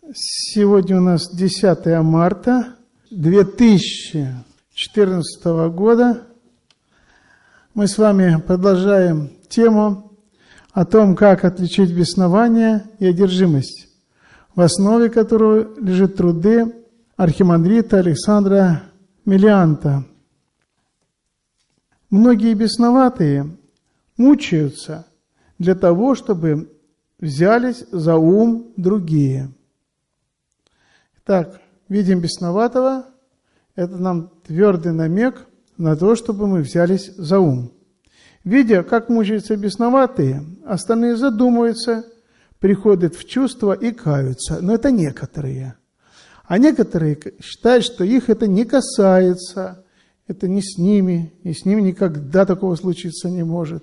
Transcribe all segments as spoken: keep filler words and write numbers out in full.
Сегодня у нас десятое марта две тысячи четырнадцатого года. Мы с вами продолжаем тему о том, как отличить беснование и одержимость, в основе которой лежат труды архимандрита Александра Мелианта. Многие бесноватые мучаются для того, чтобы взялись за ум другие. Итак, видим бесноватого, это нам твердый намек на то, чтобы мы взялись за ум. Видя, как мучаются бесноватые, остальные задумываются, приходят в чувство и каются. Но это некоторые. А некоторые считают, что их это не касается, это не с ними, и с ними никогда такого случиться не может.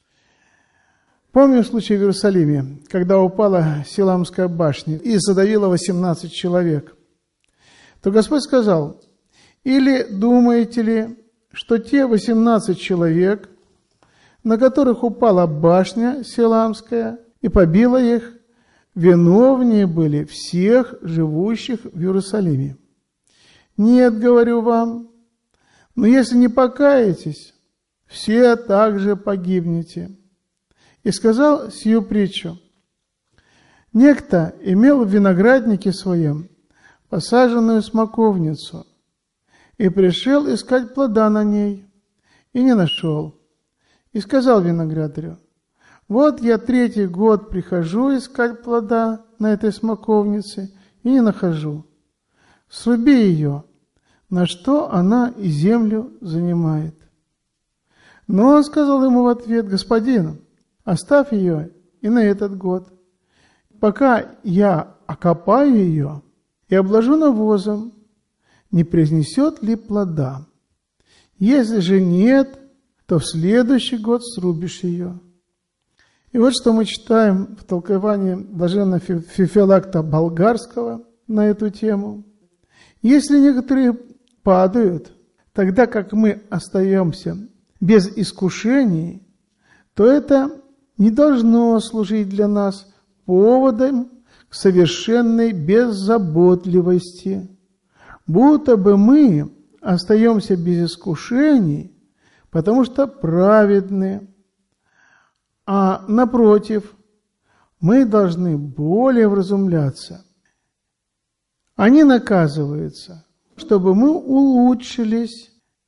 Помню случай в Иерусалиме, когда упала Силамская башня и задавила восемнадцать человек. То Господь сказал: «Или думаете ли, что те восемнадцать человек, на которых упала башня Силамская и побила их, виновнее были всех живущих в Иерусалиме? Нет, говорю вам, но если не покаетесь, все также погибнете». И сказал сию притчу: некто имел в винограднике своем посаженную смоковницу и пришел искать плода на ней, и не нашел. И сказал виноградарю: вот я третий год прихожу искать плода на этой смоковнице и не нахожу. Сруби ее, на что она и землю занимает. Но он сказал ему в ответ: господин, оставь ее и на этот год, пока я окопаю ее и обложу навозом, не произнесет ли плода? Если же нет, то в следующий год срубишь ее. И вот что мы читаем в толковании блаженного Феофилакта Болгарского на эту тему. Если некоторые падают, тогда как мы остаемся без искушений, то это не должно служить для нас поводом к совершенной беззаботливости, будто бы мы остаемся без искушений, потому что праведны, а напротив, мы должны более вразумляться. Они наказываются, чтобы мы улучшились.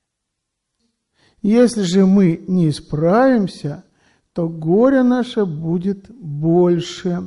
Если же мы не исправимся, то горе наше будет больше.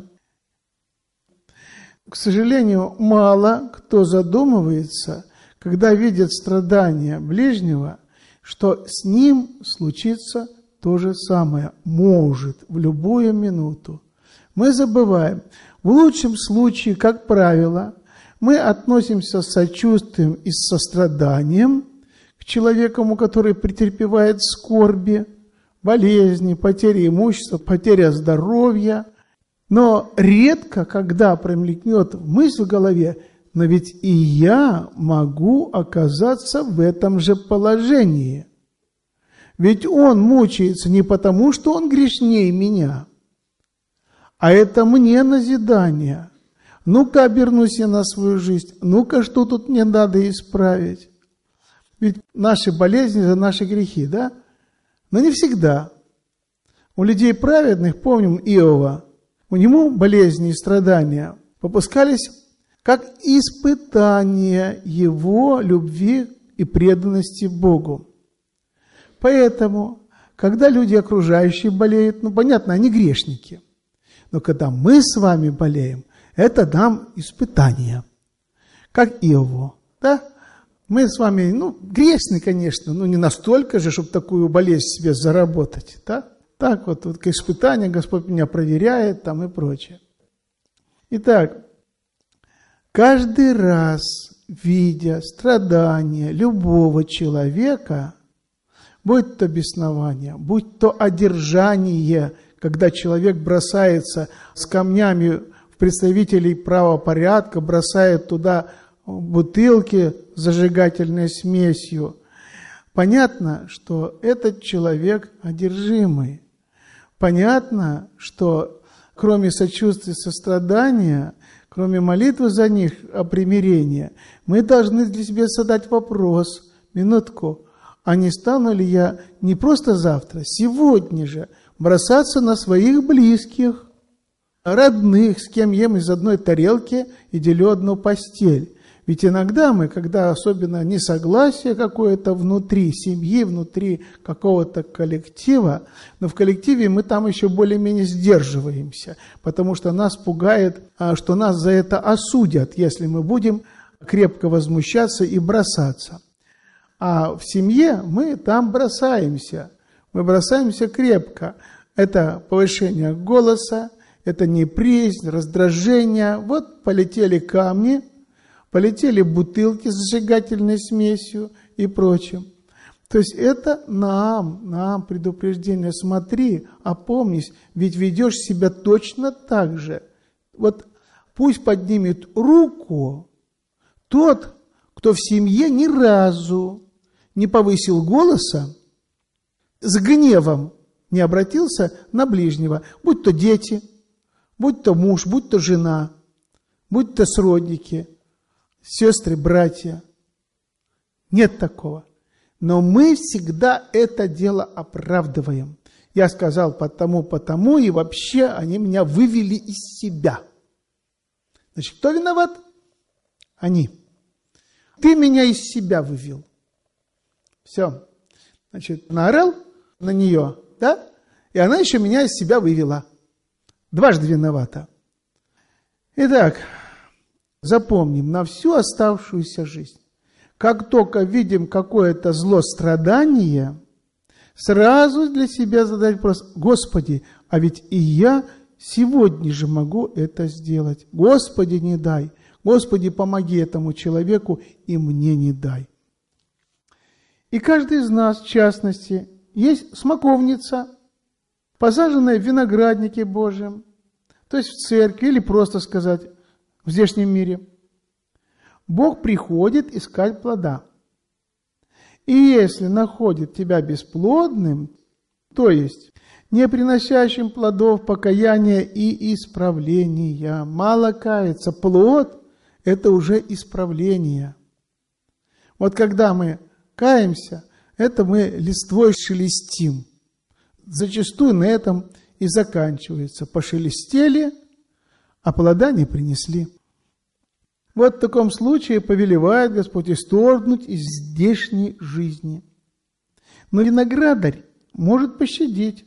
К сожалению, мало кто задумывается, когда видит страдания ближнего, что с ним случится то же самое, может, в любую минуту. Мы забываем. В лучшем случае, как правило, мы относимся с сочувствием и с состраданием к человеку, который претерпевает скорби, болезни, потери имущества, потеря здоровья. Но редко, когда промелькнет мысль в голове: но ведь и я могу оказаться в этом же положении. Ведь он мучается не потому, что он грешнее меня, а это мне назидание. Ну-ка обернусь я на свою жизнь, ну-ка что тут мне надо исправить. Ведь наши болезни за наши грехи, да? Но не всегда. У людей праведных, помним Иова, у него болезни и страдания попускались как испытание его любви и преданности Богу. Поэтому, когда люди окружающие болеют, ну понятно, они грешники. Но когда мы с вами болеем, это нам испытание. Как Иову, да? Мы с вами, ну, грешны, конечно, но не настолько же, чтобы такую болезнь себе заработать, да? Так вот, вот к испытанию Господь меня проверяет там и прочее. Итак, каждый раз, видя страдания любого человека, будь то беснование, будь то одержание, когда человек бросается с камнями в представителей правопорядка, бросает туда бутылки с зажигательной смесью, понятно, что этот человек одержимый. Понятно, что кроме сочувствия, сострадания, кроме молитвы за них о примирении, мы должны для себя задать вопрос, минутку, а не стану ли я не просто завтра, сегодня же бросаться на своих близких, родных, с кем ем из одной тарелки и делю одну постель. Ведь иногда мы, когда особенно несогласие какое-то внутри семьи, внутри какого-то коллектива, но в коллективе мы там еще более-менее сдерживаемся, потому что нас пугает, что нас за это осудят, если мы будем крепко возмущаться и бросаться. А в семье мы там бросаемся, мы бросаемся крепко. Это повышение голоса, это неприязнь, раздражение. Вот полетели камни, полетели бутылки с зажигательной смесью и прочим. То есть это нам, нам предупреждение. Смотри, опомнись, ведь ведешь себя точно так же. Вот пусть поднимет руку тот, кто в семье ни разу не повысил голоса, с гневом не обратился на ближнего, будь то дети, будь то муж, будь то жена, будь то сродники, сестры, братья. Нет такого. Но мы всегда это дело оправдываем. Я сказал потому, потому, и вообще они меня вывели из себя. Значит, кто виноват? Они. Ты меня из себя вывел. Все. Значит, наорал на нее, да? И она еще меня из себя вывела. Дважды виновата. Итак, запомним на всю оставшуюся жизнь. Как только видим какое-то зло, страдание, сразу для себя задать вопрос: Господи, а ведь и я сегодня же могу это сделать. Господи, не дай. Господи, помоги этому человеку, и мне не дай. И каждый из нас, в частности, есть смоковница, посаженная в винограднике Божьем, то есть в церкви, или просто сказать, в здешнем мире. Бог приходит искать плода. И если находит тебя бесплодным, то есть не приносящим плодов покаяния и исправления, мало кается, плод – это уже исправление. Вот когда мы каемся, это мы листвой шелестим. Зачастую на этом и заканчивается. Пошелестели, а плода не принесли. Вот в таком случае повелевает Господь исторгнуть из здешней жизни. Но виноградарь может пощадить.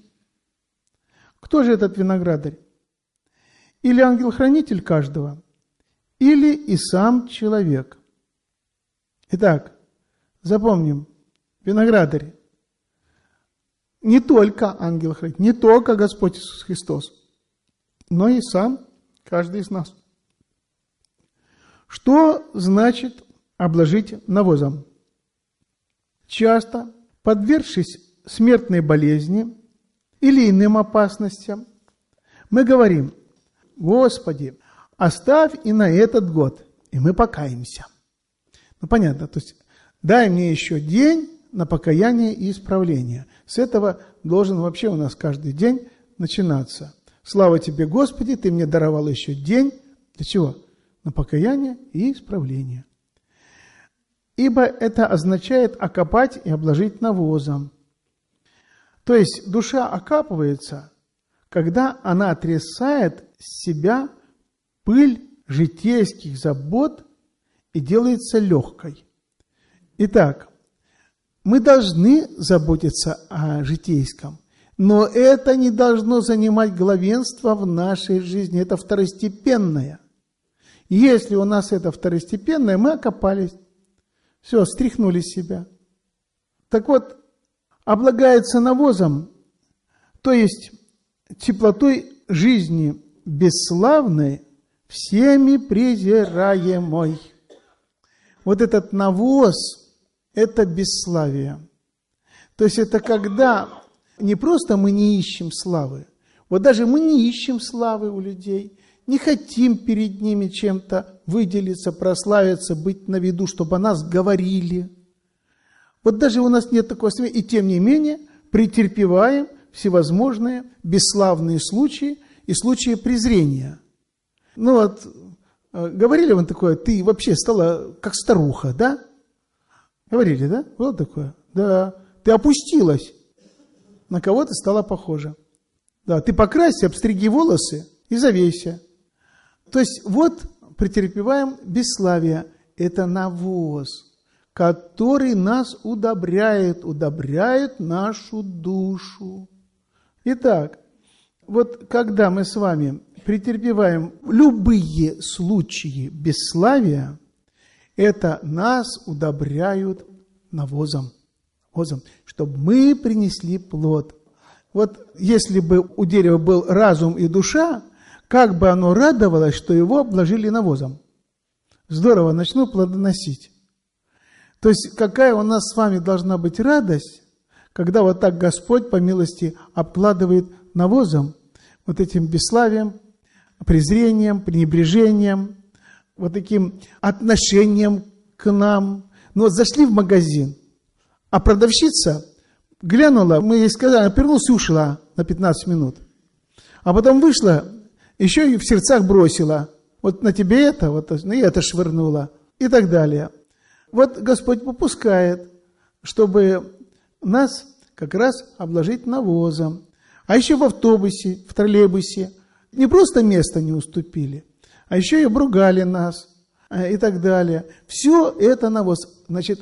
Кто же этот виноградарь? Или ангел-хранитель каждого, или и сам человек. Итак, запомним, виноградарь не только ангел-хранитель, не только Господь Иисус Христос, но и сам каждый из нас. Что значит обложить навозом? Часто, подвергшись смертной болезни или иным опасностям, мы говорим: Господи, оставь и на этот год, и мы покаемся. Ну, понятно, то есть дай мне еще день на покаяние и исправление. С этого должен вообще у нас каждый день начинаться. Слава Тебе, Господи, Ты мне даровал еще день. Для чего? На покаяние и исправление. Ибо это означает окопать и обложить навозом. То есть душа окапывается, когда она отрисает с себя пыль житейских забот и делается легкой. Итак, мы должны заботиться о житейском, но это не должно занимать главенство в нашей жизни. Это второстепенное. Если у нас это второстепенное, мы окопались. Все, стряхнули с себя. Так вот, облагается навозом, то есть теплотой жизни бесславной, всеми презираемой. Вот этот навоз – это бесславие. То есть это когда не просто мы не ищем славы, вот даже мы не ищем славы у людей, не хотим перед ними чем-то выделиться, прославиться, быть на виду, чтобы о нас говорили. Вот даже у нас нет такого стремления, и тем не менее претерпеваем всевозможные бесславные случаи и случаи презрения. Ну вот, говорили вам такое, ты вообще стала как старуха, да? Говорили, да? Было такое? Да. Ты опустилась. На кого ты стала похожа. Да, ты покрасься, обстриги волосы и завейся. То есть вот претерпеваем бесславие. Это навоз, который нас удобряет, удобряет нашу душу. Итак, вот когда мы с вами претерпеваем любые случаи бесславия, это нас удобряют навозом, навозом, чтобы мы принесли плод. Вот если бы у дерева был разум и душа, как бы оно радовалось, что его обложили навозом. Здорово, начну плодоносить. То есть какая у нас с вами должна быть радость, когда вот так Господь по милости обкладывает навозом, вот этим бесславием, презрением, пренебрежением, вот таким отношением к нам. Ну вот зашли в магазин, а продавщица глянула, мы ей сказали, она повернулась и ушла на пятнадцать минут. А потом вышла, еще и в сердцах бросила. Вот на тебе это, вот на это швырнула и так далее. Вот Господь попускает, чтобы нас как раз обложить навозом. А еще в автобусе, в троллейбусе не просто место не уступили, а еще и обругали нас и так далее. Все это навоз. Значит,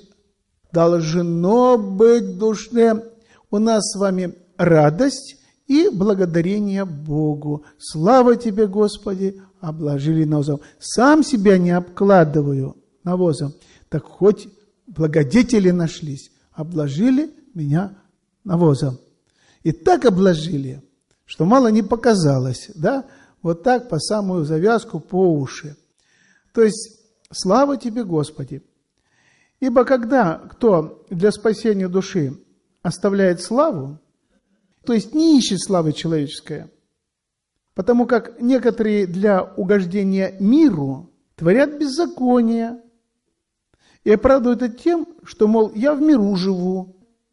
должно быть в душе у нас с вами радость и благодарение Богу. Слава Тебе, Господи, обложили навозом. Сам себя не обкладываю навозом, так хоть благодетели нашлись, обложили меня навозом. И так обложили, что мало не показалось, да? Вот так по самую завязку, по уши. То есть, слава Тебе, Господи. Ибо когда кто для спасения души оставляет славу, то есть не ищет славы человеческой, потому как некоторые для угождения миру творят беззаконие и оправдывают это тем, что, мол, я в миру живу.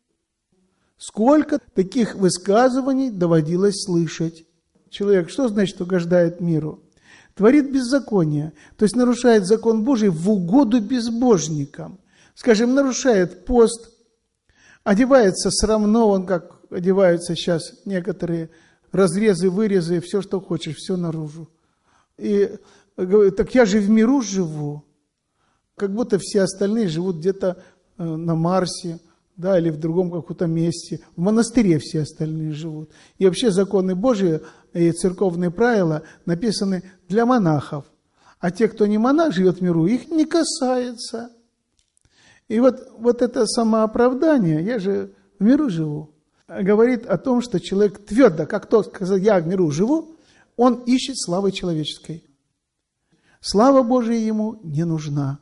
Сколько таких высказываний доводилось слышать. Человек, что значит угождает миру? Творит беззаконие, то есть нарушает закон Божий в угоду безбожникам. Скажем, нарушает пост, одевается срамно, он как одеваются сейчас некоторые, разрезы, вырезы, все, что хочешь, все наружу. И говорит, так я же в миру живу, как будто все остальные живут где-то на Марсе, да, или в другом каком-то месте. В монастыре все остальные живут. И вообще законы Божии и церковные правила написаны для монахов. А те, кто не монах, живет в миру, их не касается. И вот, вот это самооправдание, я же в миру живу, говорит о том, что человек твердо, как тот сказал, я в миру живу, он ищет славы человеческой. Слава Божия ему не нужна.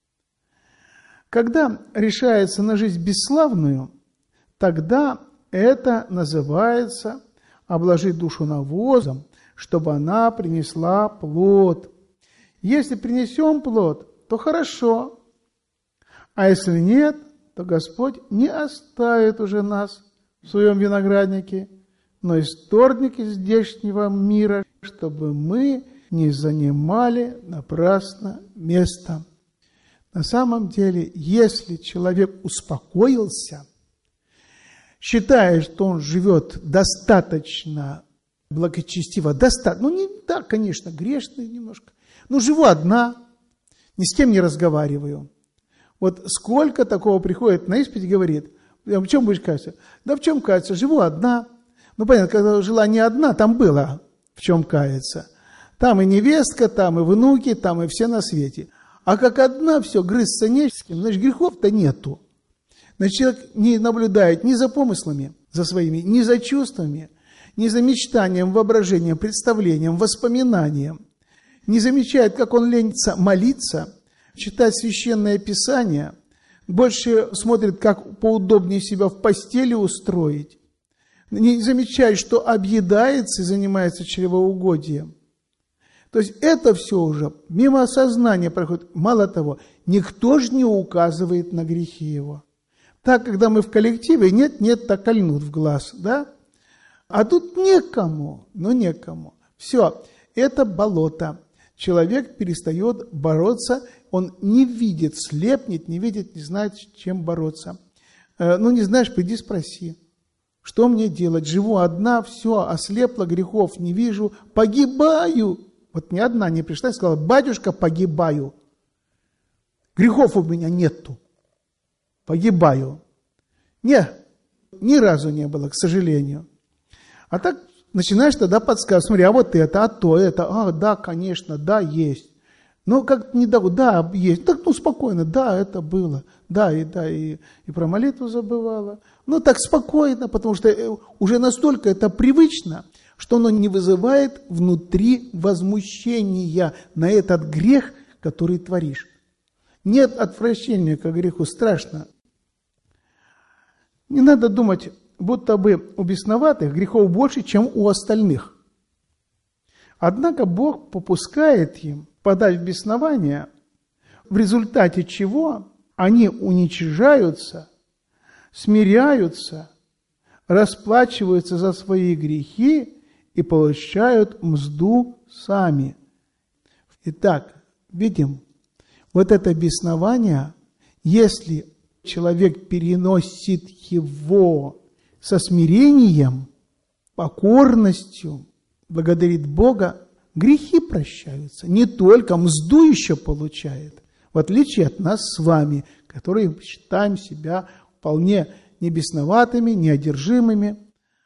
Когда решается на жизнь бесславную, тогда это называется обложить душу навозом, чтобы она принесла плод. Если принесем плод, то хорошо, а если нет, то Господь не оставит уже нас в своем винограднике, но исторгнет из здешнего мира, чтобы мы не занимали напрасно место. На самом деле, если человек успокоился, считая, что он живет достаточно благочестиво, достаточно, ну, не, да, конечно, грешный немножко, но живу одна, ни с кем не разговариваю. Вот сколько такого приходит на исповедь и говорит, в чем будешь каяться? Да в чем каяться? Живу одна. Ну, понятно, когда жила не одна, там было в чем каяться. Там и невестка, там и внуки, там и все на свете. А как одна, все, грызться не с кем, значит, грехов-то нету. Значит, человек не наблюдает ни за помыслами, за своими, ни за чувствами, ни за мечтанием, воображением, представлением, воспоминанием. Не замечает, как он ленится молиться, читать священное писание, больше смотрит, как поудобнее себя в постели устроить. Не замечает, что объедается и занимается чревоугодием. То есть это все уже мимо сознания проходит. Мало того, никто же не указывает на грехи его. Так, когда мы в коллективе, нет-нет, так кольнут в глаз, да? А тут некому, ну некому. Все, это болото. Человек перестает бороться, он не видит, слепнет, не видит, не знает, с чем бороться. Ну, не знаешь, приди спроси, что мне делать? Живу одна, все, ослепла, грехов не вижу, погибаю. Вот ни одна не пришла и сказала: батюшка, погибаю. Грехов у меня нету, погибаю. Нет, ни разу не было, к сожалению. А так начинаешь тогда подсказывать: смотри, а вот это, а то, это, а, да, конечно, да, есть. Ну, как не да, да, есть. Так, ну, спокойно, да, это было. Да, и да, и, и про молитву забывала. Ну, так спокойно, потому что уже настолько это привычно, что оно не вызывает внутри возмущения на этот грех, который творишь. Нет отвращения к греху, страшно. Не надо думать, будто бы у бесноватых грехов больше, чем у остальных. Однако Бог попускает им подать в беснование, в результате чего они уничижаются, смиряются, расплачиваются за свои грехи и получают мзду сами. Итак, видим, вот это беснование, если человек переносит его со смирением, покорностью, благодарит Бога, грехи прощаются. Не только, мзду еще получает. В отличие от нас с вами, которые считаем себя вполне не бесноватыми, неодержимыми.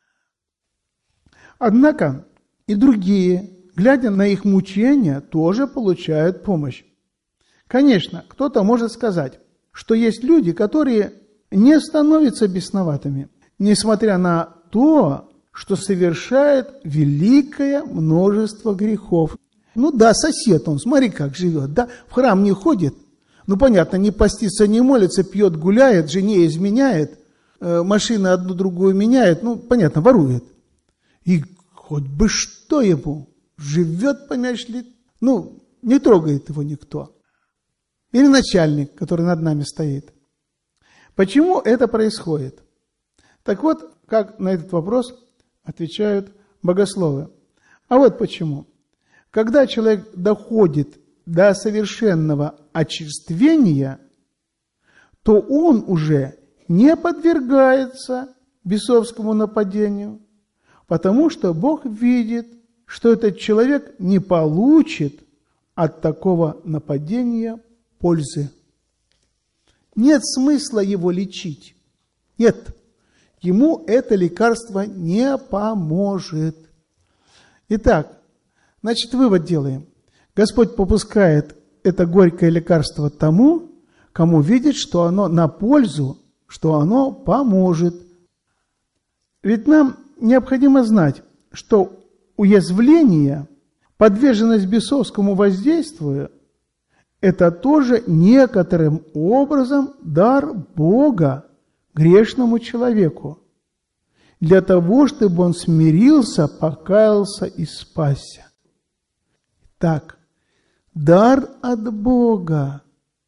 Однако и другие, глядя на их мучения, тоже получают помощь. Конечно, кто-то может сказать, что есть люди, которые не становятся бесноватыми, несмотря на то, что совершает великое множество грехов. Ну да, сосед он, смотри, как живет, да, в храм не ходит, ну понятно, не постится, не молится, пьет, гуляет, жене изменяет, э, машины одну другую меняет, ну понятно, ворует. И хоть бы что ему, живет, понимаешь ли, ну не трогает его никто. Или начальник, который над нами стоит. Почему это происходит? Так вот, как на этот вопрос отвечают богословы. А вот почему. Когда человек доходит до совершенного очерствения, то он уже не подвергается бесовскому нападению, потому что Бог видит, что этот человек не получит от такого нападения пользы. Нет смысла его лечить. Нет. Ему это лекарство не поможет. Итак, значит, вывод делаем. Господь попускает это горькое лекарство тому, кому видит, что оно на пользу, что оно поможет. Ведь нам необходимо знать, что уязвление, подверженность бесовскому воздействию, это тоже некоторым образом дар Бога грешному человеку, для того, чтобы он смирился, покаялся и спасся. Так, дар от Бога.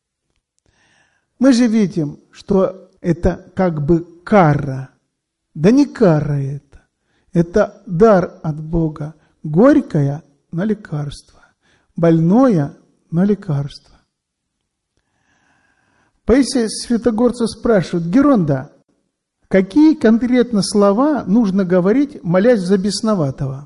Мы же видим, что это как бы кара. Да не кара это. Это дар от Бога. Горькое на лекарство. Больное на лекарство. Паисий Святогорца спрашивает: Геронда, какие конкретно слова нужно говорить, молясь за бесноватого?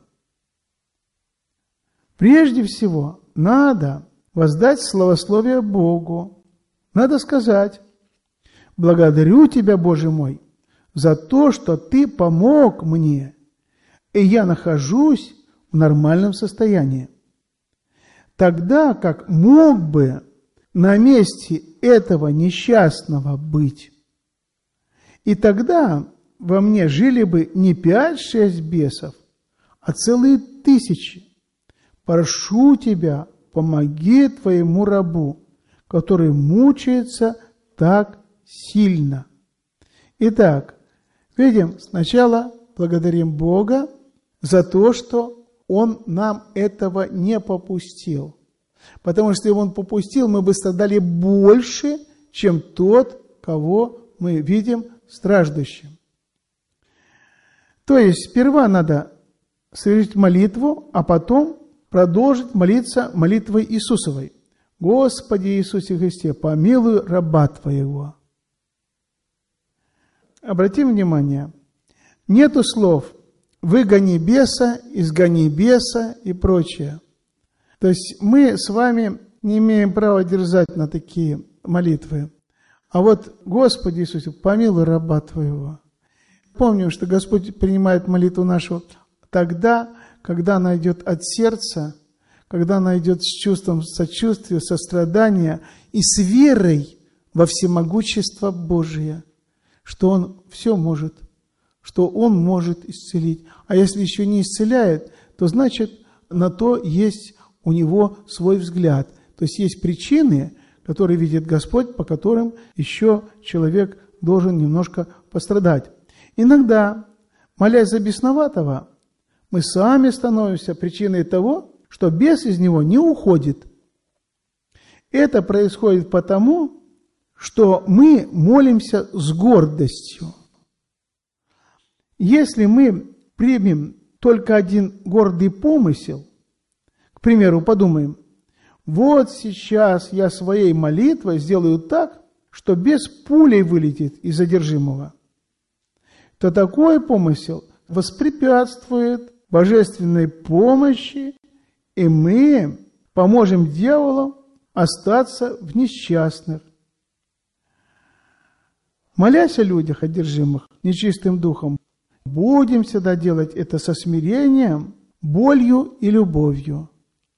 Прежде всего, надо воздать славословие Богу. Надо сказать: благодарю Тебя, Боже мой, за то, что Ты помог мне, и я нахожусь в нормальном состоянии. Тогда как мог бы на месте этого несчастного быть. И тогда во мне жили бы не пять-шесть бесов, а целые тысячи. Прошу Тебя, помоги Твоему рабу, который мучается так сильно. Итак, видим, сначала благодарим Бога за то, что Он нам этого не попустил. Потому что если Он попустил, мы бы страдали больше, чем тот, кого мы видим страждущим. То есть сперва надо совершить молитву, а потом продолжить молиться молитвой Иисусовой. «Господи Иисусе Христе, помилуй раба Твоего». Обратим внимание, нету слов «выгони беса», «изгони беса» и прочее. То есть мы с вами не имеем права дерзать на такие молитвы. А вот «Господи Иисусе, помилуй раба Твоего». Помним, что Господь принимает молитву нашу тогда, когда она идет от сердца, когда она идет с чувством сочувствия, сострадания и с верой во всемогущество Божие, что Он все может, что Он может исцелить. А если еще не исцеляет, то значит, на то есть у Него свой взгляд. То есть есть причины, которые видит Господь, по которым еще человек должен немножко пострадать. Иногда, молясь за бесноватого, мы сами становимся причиной того, что бес из него не уходит. Это происходит потому, что мы молимся с гордостью. Если мы примем только один гордый помысел, к примеру, подумаем, вот сейчас я своей молитвой сделаю так, что бес пулей вылетит из одержимого, то такой помысел воспрепятствует божественной помощи, и мы поможем дьяволу остаться в несчастных. Молясь о людях, одержимых нечистым духом, будем всегда делать это со смирением, болью и любовью.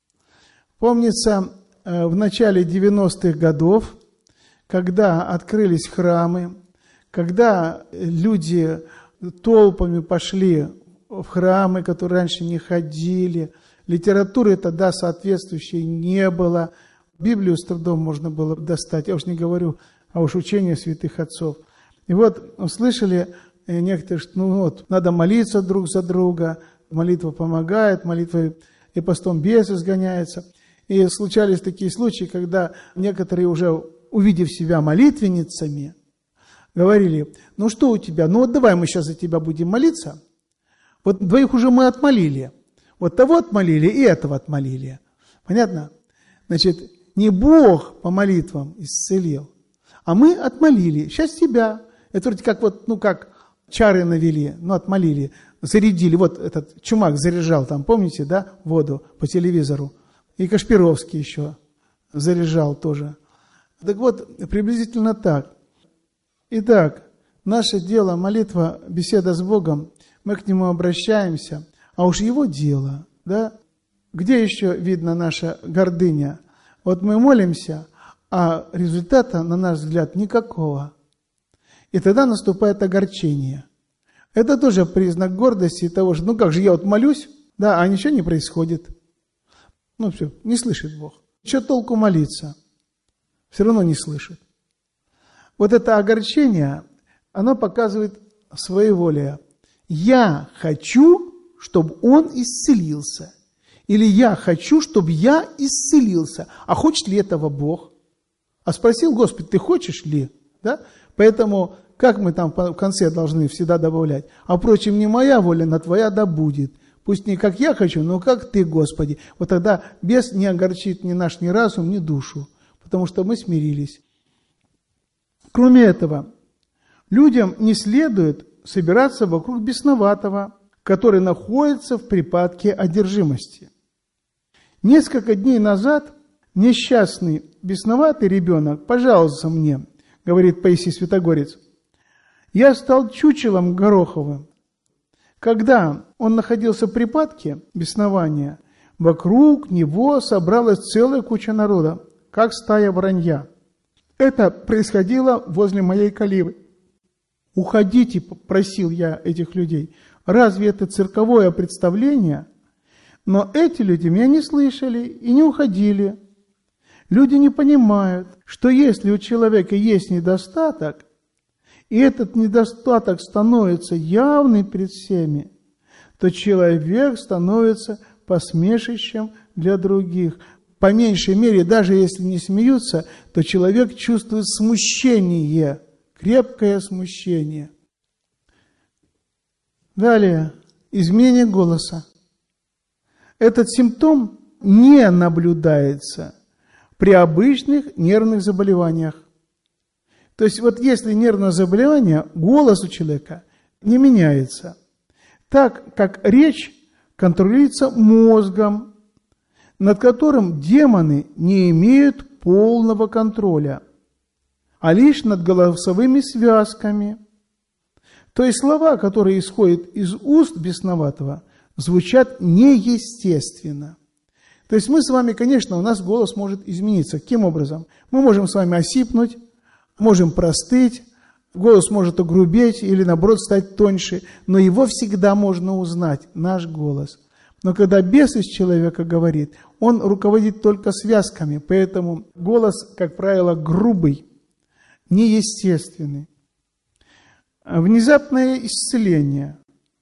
Помнится, в начале девяностых годов, когда открылись храмы, когда люди толпами пошли в храмы, которые раньше не ходили, литературы тогда соответствующей не было, Библию с трудом можно было достать, я уж не говорю, а уж учение святых отцов. И вот услышали некоторые, что ну вот, надо молиться друг за друга, молитва помогает, молитвой и постом бес изгоняется. И случались такие случаи, когда некоторые, уже увидев себя молитвенницами, говорили, ну что у тебя, ну вот давай мы сейчас за тебя будем молиться. Вот двоих уже мы отмолили. Вот того отмолили и этого отмолили. Понятно? Значит, не Бог по молитвам исцелил, а мы отмолили. Сейчас тебя. Это вроде как вот, ну как чары навели, ну отмолили, зарядили. Вот этот Чумак заряжал там, помните, да, воду по телевизору. И Кашпировский еще заряжал тоже. Так вот, приблизительно так. Итак, наше дело, молитва, беседа с Богом, мы к Нему обращаемся, а уж Его дело, да? Где еще видно наша гордыня? Вот мы молимся, а результата, на наш взгляд, никакого. И тогда наступает огорчение. Это тоже признак гордости и того, что, ну как же, я вот молюсь, да, а ничего не происходит. Ну все, не слышит Бог. Что толку молиться? Все равно не слышит. Вот это огорчение, оно показывает своеволие. Я хочу, чтобы он исцелился. Или я хочу, чтобы я исцелился. А хочет ли этого Бог? А спросил Господь, ты хочешь ли? Да? Поэтому, как мы там в конце должны всегда добавлять? А впрочем, не моя воля, но твоя да будет. Пусть не как я хочу, но как ты, Господи. Вот тогда бес не огорчит ни наш, ни разум, ни душу. Потому что мы смирились. Кроме этого, людям не следует собираться вокруг бесноватого, который находится в припадке одержимости. Несколько дней назад несчастный бесноватый ребенок пожаловался мне, говорит Паисий Святогорец. Я стал чучелом Гороховым. Когда он находился в припадке беснования, вокруг него собралась целая куча народа, как стая воронья. Это происходило возле моей каливы. «Уходите», – просил я этих людей. Разве это цирковое представление? Но эти люди меня не слышали и не уходили. Люди не понимают, что если у человека есть недостаток, и этот недостаток становится явным перед всеми, то человек становится посмешищем для других. По меньшей мере, даже если не смеются, то человек чувствует смущение, крепкое смущение. Далее, изменение голоса. Этот симптом не наблюдается при обычных нервных заболеваниях. То есть вот если нервное заболевание, голос у человека не меняется, так как речь контролируется мозгом, над которым демоны не имеют полного контроля, а лишь над голосовыми связками. То есть слова, которые исходят из уст бесноватого, звучат неестественно. То есть мы с вами, конечно, у нас голос может измениться. Каким образом? Мы можем с вами осипнуть, можем простыть, голос может огрубеть или, наоборот, стать тоньше, но его всегда можно узнать, наш голос. Но когда бес из человека говорит, он руководит только связками, поэтому голос, как правило, грубый, неестественный. Внезапное исцеление.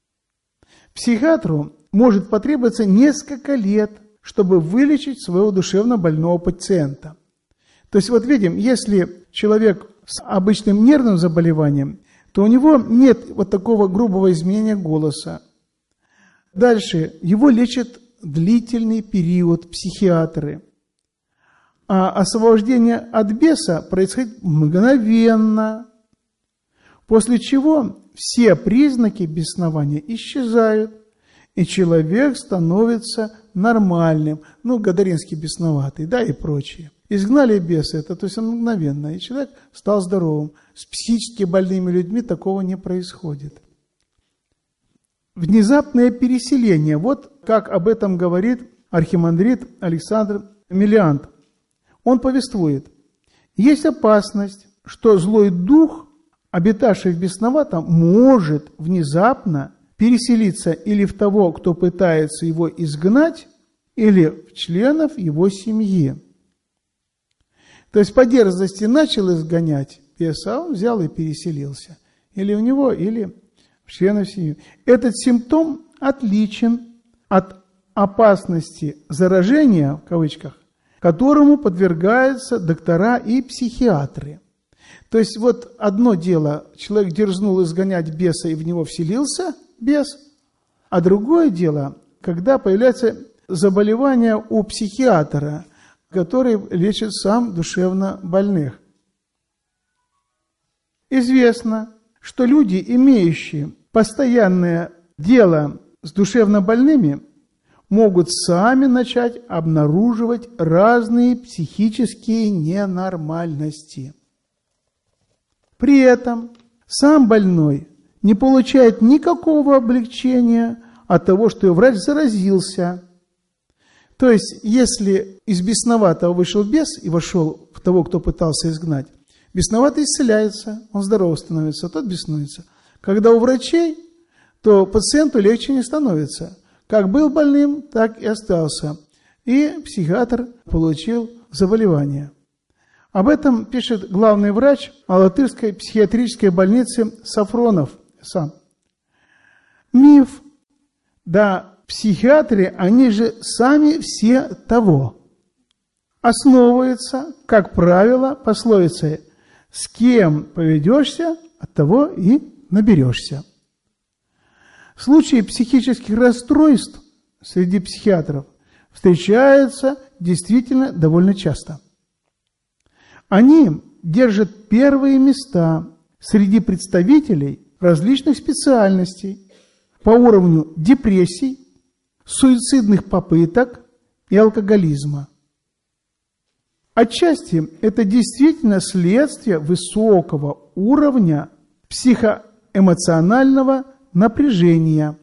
Психиатру может потребоваться несколько лет, чтобы вылечить своего душевно больного пациента. То есть вот видим, если человек с обычным нервным заболеванием, то у него нет вот такого грубого изменения голоса. Дальше его лечат длительный период психиатры. А освобождение от беса происходит мгновенно, после чего все признаки беснования исчезают, и человек становится нормальным, ну, Гадаринский бесноватый, да, и прочее. Изгнали беса, это, то есть он мгновенно, и человек стал здоровым. С психически больными людьми такого не происходит. Внезапное переселение. Вот как об этом говорит архимандрит Александр Мелиант. Он повествует: есть опасность, что злой дух, обитавший в бесноватом, может внезапно переселиться или в того, кто пытается его изгнать, или в членов его семьи. То есть по дерзости начал изгонять беса, а он взял и переселился. Или у него, или в членов семьи. Этот симптом отличен от опасности заражения, в кавычках, которому подвергаются доктора и психиатры. То есть вот одно дело, человек дерзнул изгонять беса и в него вселился бес, а другое дело, когда появляется заболевание у психиатра, который лечит сам душевно больных. Известно, что люди, имеющие постоянное дело с душевно больными, могут сами начать обнаруживать разные психические ненормальности. При этом сам больной не получает никакого облегчения от того, что врач заразился. То есть, если из бесноватого вышел бес и вошел в того, кто пытался изгнать, бесноватый исцеляется, он здоров становится, тот беснуется. Когда у врачей, то пациенту легче не становится. Как был больным, так и остался. И психиатр получил заболевание. Об этом пишет главный врач Алатырской психиатрической больницы Сафронов сам. Миф. Да, психиатры, они же сами все того. Основывается, как правило, пословицей: с кем поведешься, от того и наберешься. Случаи психических расстройств среди психиатров встречаются действительно довольно часто. Они держат первые места среди представителей различных специальностей по уровню депрессий, суицидных попыток и алкоголизма. Отчасти это действительно следствие высокого уровня психоэмоционального напряжения.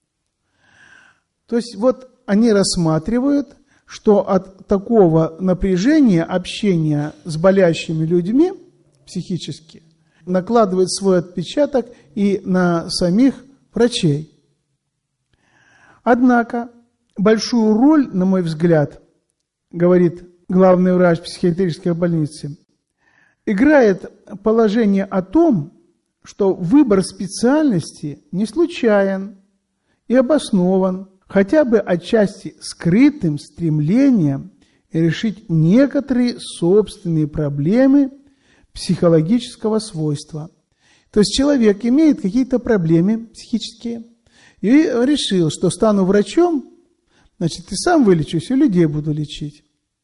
То есть вот они рассматривают, что от такого напряжения общения с болящими людьми психически накладывает свой отпечаток и на самих врачей. Однако большую роль, на мой взгляд, говорит главный врач психиатрической больницы, играет положение о том, что выбор специальности не случайен и обоснован хотя бы отчасти скрытым стремлением решить некоторые собственные проблемы психологического свойства. То есть человек имеет какие-то проблемы психические и решил, что стану врачом, Значит, ты сам вылечусь, и людей буду лечить.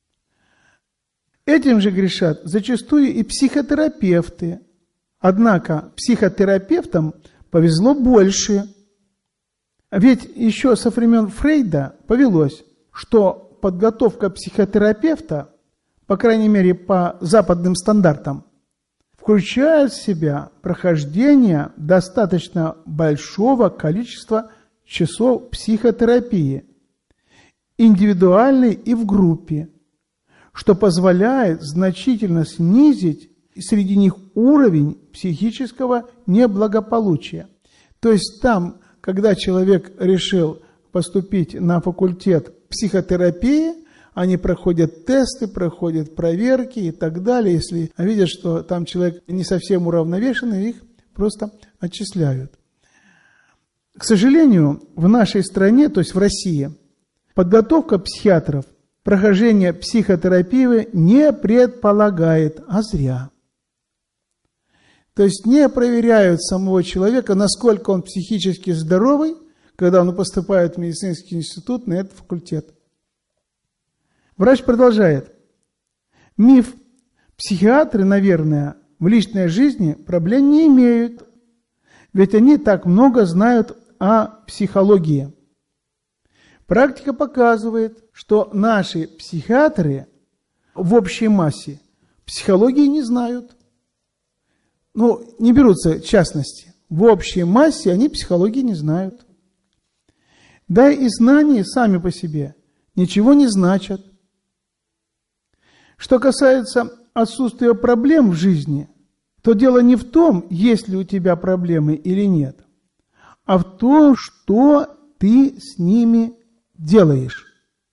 Этим же грешат зачастую и психотерапевты. Однако психотерапевтам повезло больше. Ведь еще со времен Фрейда повелось, что подготовка психотерапевта, по крайней мере по западным стандартам, включает в себя прохождение достаточно большого количества часов психотерапии, индивидуальной и в группе, что позволяет значительно снизить среди них уровень психического неблагополучия. То есть там, когда человек решил поступить на факультет психотерапии, они проходят тесты, проходят проверки и так далее. Если видят, что там человек не совсем уравновешенный, их просто отчисляют. К сожалению, в нашей стране, то есть в России, подготовка психиатров, прохождение психотерапии не предполагает, а зря. То есть не проверяют самого человека, насколько он психически здоровый, когда он поступает в медицинский институт на этот факультет. Врач продолжает. Миф. Психиатры, наверное, в личной жизни проблем не имеют, ведь они так много знают о психологии. Практика показывает, что наши психиатры в общей массе психологии не знают. Ну, не берутся частности. В общей массе они психологии не знают. Да и знания сами по себе ничего не значат. Что касается отсутствия проблем в жизни, то дело не в том, есть ли у тебя проблемы или нет, а в том, что ты с ними делаешь.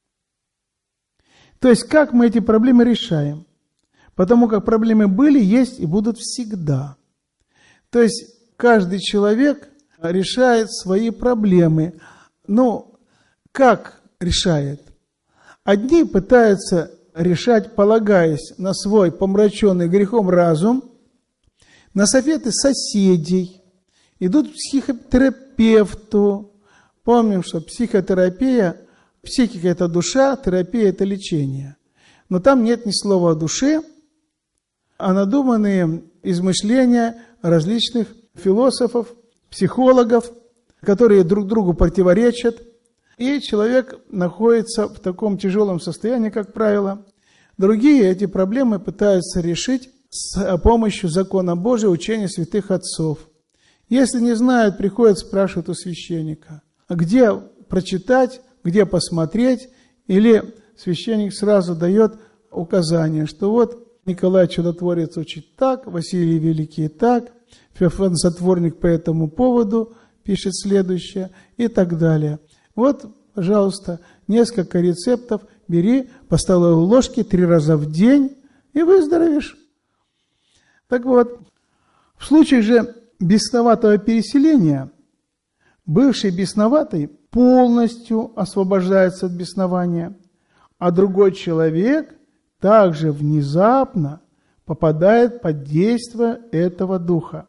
То есть, как мы эти проблемы решаем? Потому как проблемы были, есть и будут всегда. То есть, каждый человек решает свои проблемы. Ну, как решает? Одни пытаются решать, полагаясь на свой помраченный грехом разум, на советы соседей, идут к психотерапевту. Помним, что психотерапия, психика – это душа, терапия – это лечение. Но там нет ни слова о душе, а надуманные измышления различных философов, психологов, которые друг другу противоречат. И человек находится в таком тяжелом состоянии, как правило. Другие эти проблемы пытаются решить с помощью закона Божия, учения святых отцов. Если не знают, приходят, спрашивают у священника, где прочитать, где посмотреть, или священник сразу дает указание, что вот Николай Чудотворец учит так, Василий Великий так, Феофан Затворник по этому поводу пишет следующее и так далее. Вот, пожалуйста, несколько рецептов, бери по столовой ложке три раза в день и выздоровеешь. Так вот, в случае же бесноватого переселения, бывший бесноватый полностью освобождается от беснования, а другой человек также внезапно попадает под действие этого духа.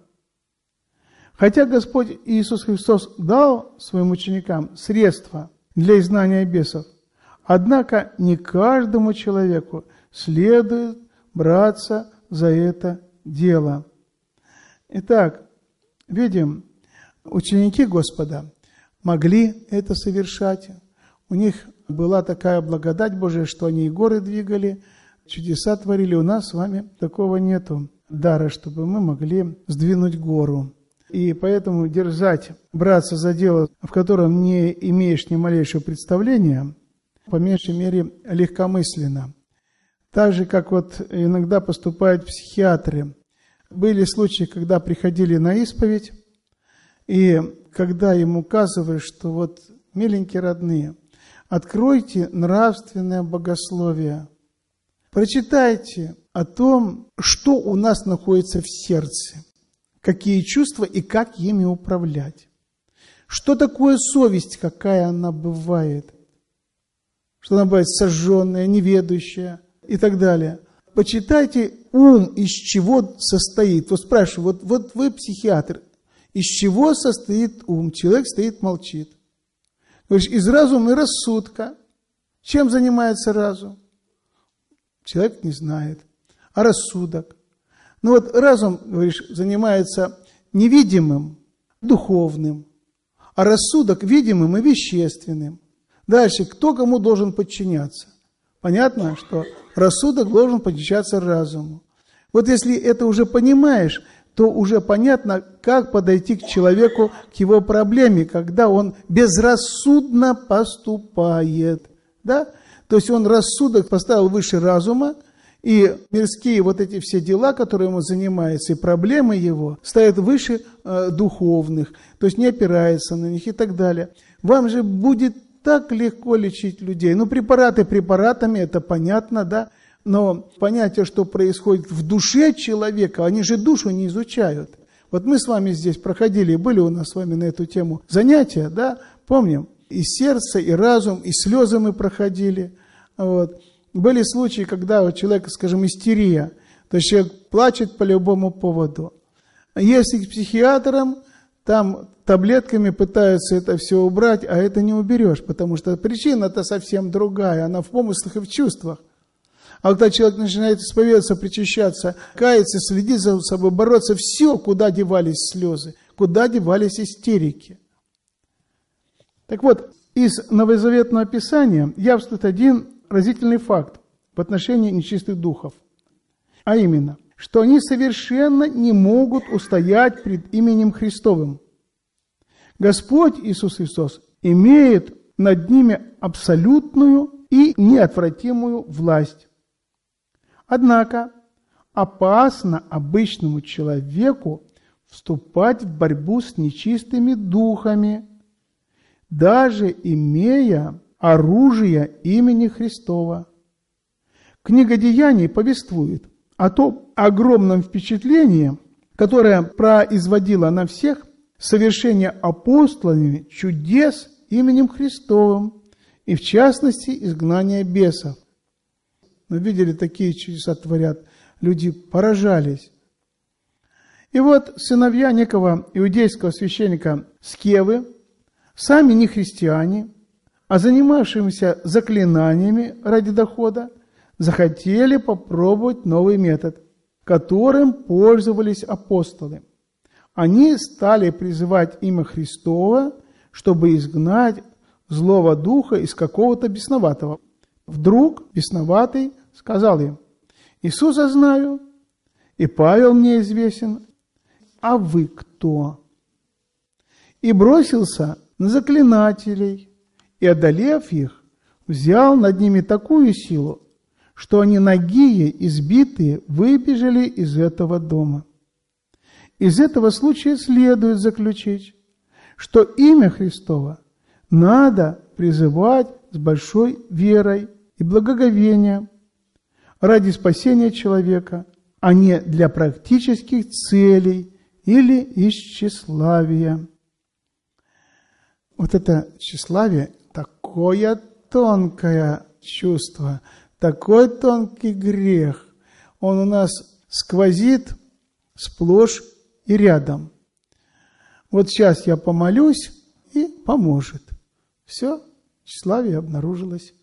Хотя Господь Иисус Христос дал своим ученикам средства для изгнания бесов, однако не каждому человеку следует браться за это дело. Итак, видим, ученики Господа могли это совершать. У них была такая благодать Божия, что они и горы двигали, чудеса творили. У нас с вами такого нету дара, чтобы мы могли сдвинуть гору. И поэтому дерзать, браться за дело, в котором не имеешь ни малейшего представления, по меньшей мере легкомысленно. Так же, как вот иногда поступают психиатры. Были случаи, когда приходили на исповедь, и когда им указываешь, что вот, миленькие родные, откройте нравственное богословие, прочитайте о том, что у нас находится в сердце, какие чувства и как ими управлять. Что такое совесть, какая она бывает, что она бывает сожженная, неведущая и так далее. Почитайте ум, из чего состоит. Вот спрашиваю, вот, вот вы психиатр, из чего состоит ум? Человек стоит, молчит. Говоришь, из разума и рассудка. Чем занимается разум? Человек не знает. А рассудок? Ну вот разум, говоришь, занимается невидимым, духовным, а рассудок видимым и вещественным. Дальше, кто кому должен подчиняться? Понятно, что рассудок должен подчиняться разуму. Вот если это уже понимаешь, то уже понятно, как подойти к человеку, к его проблеме, когда он безрассудно поступает. Да? То есть он рассудок поставил выше разума, и мирские вот эти все дела, которые ему занимаются, и проблемы его, ставят выше э, духовных, то есть не опирается на них и так далее. Вам же будет так легко лечить людей. Ну, препараты препаратами, это понятно, да, но понятие, что происходит в душе человека, они же душу не изучают. Вот мы с вами здесь проходили, были у нас с вами на эту тему занятия, да, помним, и сердце, и разум, и слезы мы проходили, вот. Были случаи, когда у человека, скажем, истерия, то есть человек плачет по любому поводу. Если к психиатрам, там таблетками пытаются это все убрать, а это не уберешь, потому что причина-то совсем другая, она в помыслах и в чувствах. А когда человек начинает исповедоваться, причащаться, каяться, следить за собой, бороться, все, куда девались слезы, куда девались истерики. Так вот, из Новозаветного Писания явствует один разительный факт в отношении нечистых духов. А именно, что они совершенно не могут устоять пред именем Христовым. Господь Иисус Христос имеет над ними абсолютную и неотвратимую власть. Однако опасно обычному человеку вступать в борьбу с нечистыми духами, даже имея оружие имени Христова. Книга Деяний повествует о том огромном впечатлении, которое производило на всех совершение апостолами чудес именем Христовым, и в частности изгнание бесов. Мы видели, такие чудеса творят, люди поражались. И вот сыновья некого иудейского священника Скевы, сами не христиане, а занимавшимися заклинаниями ради дохода, захотели попробовать новый метод, которым пользовались апостолы. Они стали призывать имя Христова, чтобы изгнать злого духа из какого-то бесноватого. Вдруг бесноватый сказал им: «Иисуса знаю, и Павел мне известен, а вы кто?» И бросился на заклинателей, и, одолев их, взял над ними такую силу, что они нагие, избитые, выбежали из этого дома. Из этого случая следует заключить, что имя Христово надо призывать с большой верой и благоговением ради спасения человека, а не для практических целей или из тщеславия. Вот это тщеславие – такое тонкое чувство, такой тонкий грех. Он у нас сквозит сплошь и рядом. Вот сейчас я помолюсь, и поможет. Все, тщеславие обнаружилось.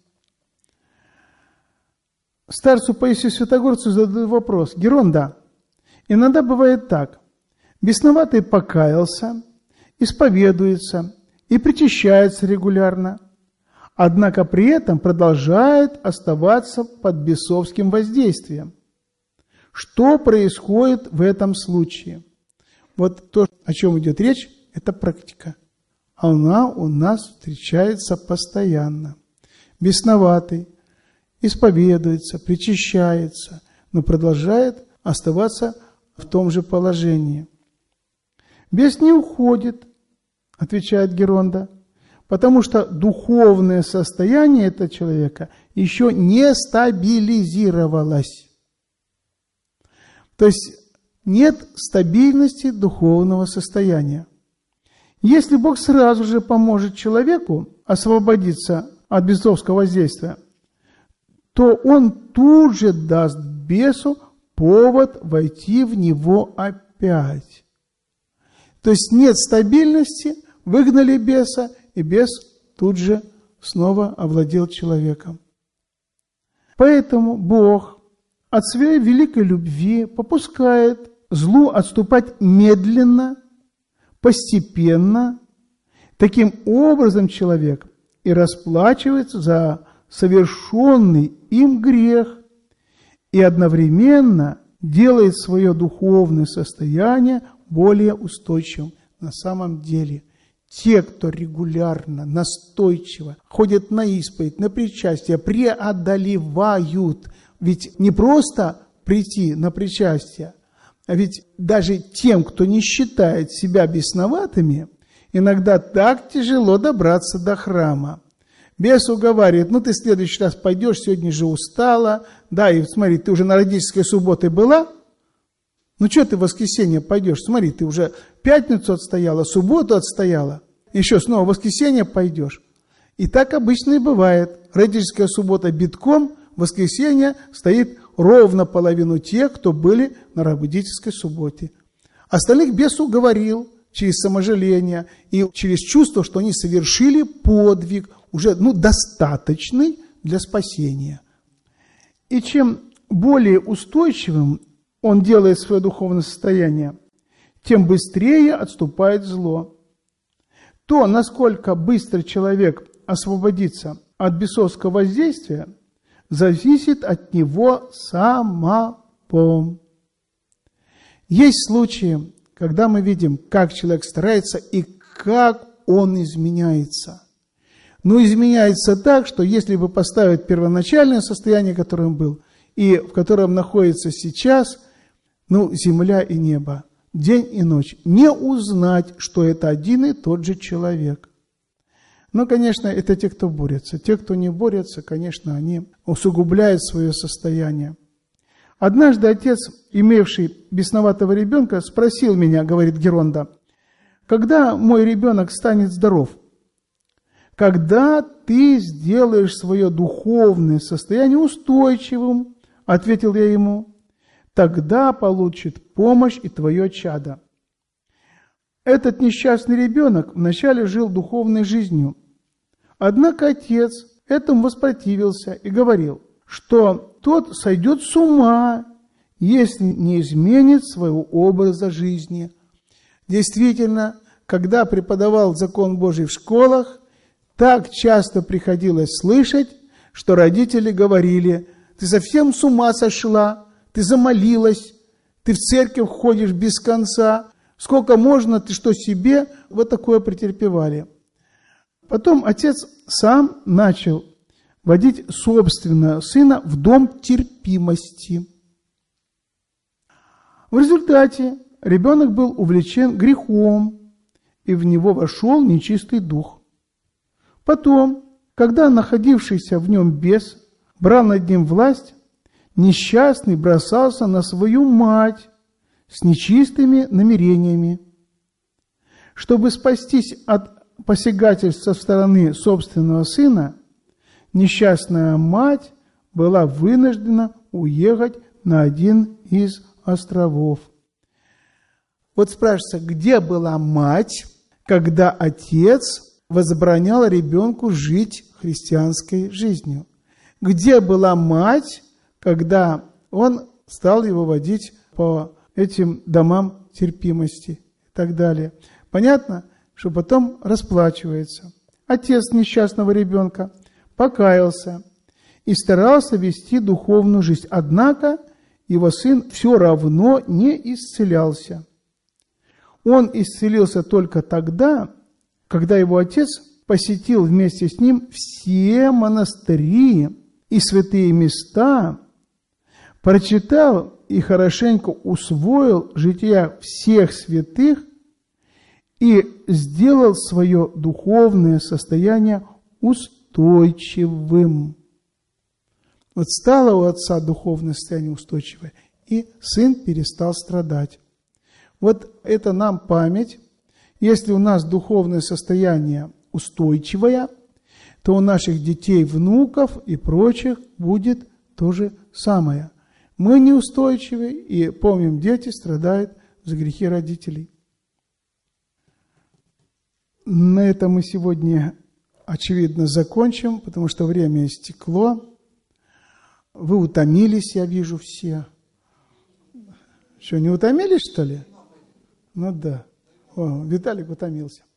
Старцу Паисию Святогорцу задают вопрос: Геронда, иногда бывает так. Бесноватый покаялся, исповедуется и причащается регулярно, однако при этом продолжает оставаться под бесовским воздействием. Что происходит в этом случае? Вот то, о чем идет речь, это практика. Она у нас встречается постоянно. Бесноватый исповедуется, причащается, но продолжает оставаться в том же положении. Бес не уходит, отвечает Геронда, потому что духовное состояние этого человека еще не стабилизировалось. То есть нет стабильности духовного состояния. Если Бог сразу же поможет человеку освободиться от бесовского воздействия, то он тут же даст бесу повод войти в него опять. То есть нет стабильности, выгнали беса, и бес тут же снова овладел человеком. Поэтому Бог от своей великой любви попускает злу отступать медленно, постепенно. Таким образом человек и расплачивается за совершенный им грех и одновременно делает свое духовное состояние более устойчивым. На самом деле, те, кто регулярно, настойчиво ходят на исповедь, на причастие, преодолевают. Ведь не просто прийти на причастие, а ведь даже тем, кто не считает себя бесноватыми, иногда так тяжело добраться до храма. Бес уговаривает: ну ты в следующий раз пойдешь, сегодня же устала, да, и смотри, ты уже на родительской субботе была, ну что ты в воскресенье пойдешь, смотри, ты уже пятницу отстояла, субботу отстояла, еще снова в воскресенье пойдешь. И так обычно и бывает. Родительская суббота битком, в воскресенье стоит ровно половину тех, кто были на родительской субботе. Остальных бес уговорил через саможаление и через чувство, что они совершили подвиг, уже ну, достаточный для спасения. И чем более устойчивым он делает свое духовное состояние, тем быстрее отступает зло. То, насколько быстро человек освободится от бесовского воздействия, зависит от него самого. Есть случаи, когда мы видим, как человек старается и как он изменяется. Но изменяется так, что если бы поставить первоначальное состояние, которое он был, и в котором находится сейчас, ну, земля и небо, день и ночь, не узнать, что это один и тот же человек. Но, конечно, это те, кто борется. Те, кто не борется, конечно, они усугубляют свое состояние. Однажды отец, имевший бесноватого ребенка, спросил меня, говорит Геронда: когда мой ребенок станет здоров? Когда ты сделаешь свое духовное состояние устойчивым, ответил я ему, тогда получит помощь и твое чадо. Этот несчастный ребенок вначале жил духовной жизнью. Однако отец этому воспротивился и говорил, что тот сойдет с ума, если не изменит своего образа жизни. Действительно, когда преподавал закон Божий в школах, так часто приходилось слышать, что родители говорили: ты совсем с ума сошла, ты замолилась, ты в церковь ходишь без конца, сколько можно, ты что себе? Вот такое претерпевали. Потом отец сам начал водить собственного сына в дом терпимости. В результате ребенок был увлечен грехом, и в него вошел нечистый дух. Потом, когда находившийся в нем бес брал над ним власть, несчастный бросался на свою мать с нечистыми намерениями. Чтобы спастись от посягательств со стороны собственного сына, несчастная мать была вынуждена уехать на один из островов. Вот спрашивается, где была мать, когда отец возбранял ребенку жить христианской жизнью? Где была мать, когда он стал его водить по этим домам терпимости и так далее? Понятно, что потом расплачивается. Отец несчастного ребенка покаялся и старался вести духовную жизнь, однако его сын все равно не исцелялся. Он исцелился только тогда, когда его отец посетил вместе с ним все монастыри и святые места, прочитал и хорошенько усвоил жития всех святых и сделал свое духовное состояние устойчивым. Вот стало у отца духовное состояние устойчивое, и сын перестал страдать. Вот это нам память. Если у нас духовное состояние устойчивое, то у наших детей, внуков и прочих будет то же самое. Мы неустойчивы, и помним, дети страдают за грехи родителей. На этом мы сегодня очевидно, закончим, потому что время истекло. Вы утомились, я вижу, все. Что, не утомились, что ли? Ну да. О, Виталик утомился.